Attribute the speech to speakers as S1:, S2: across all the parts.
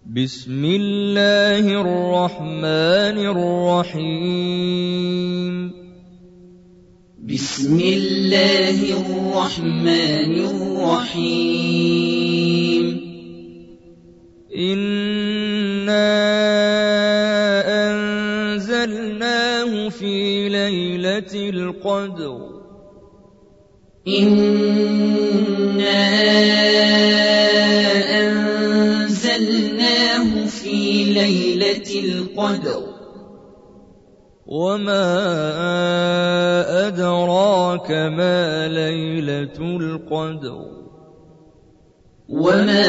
S1: بسم الله الرحمن الرحيم
S2: بسم الله الرحمن الرحيم
S1: إنا أنزلناه في ليلة القدر
S2: إنا أنزلناه في ليلة القدر
S1: وما أدراك ما ليلة القدر
S2: وما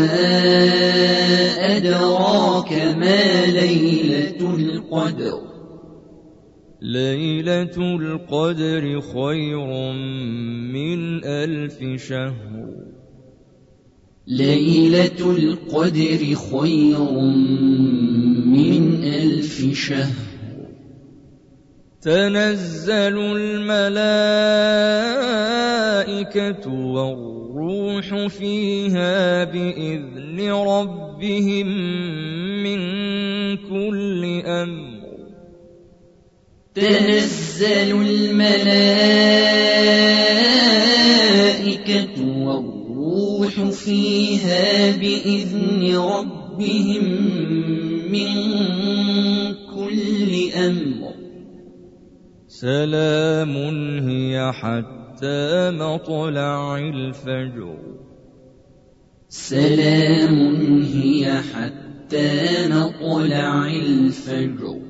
S2: أدراك ما ليلة القدر
S1: ليلة القدر خير من 1000 شهر
S2: ليلة القدر خير من 1000 شهر
S1: تنزل الملائكة والروح فيها بإذن ربهم من كل أمر
S2: تنزل الملائكة والروح فيها بإذن ربهم من كل أمر
S1: سلام هي حتى مطلع الفجر
S2: سلام هي حتى مطلع الفجر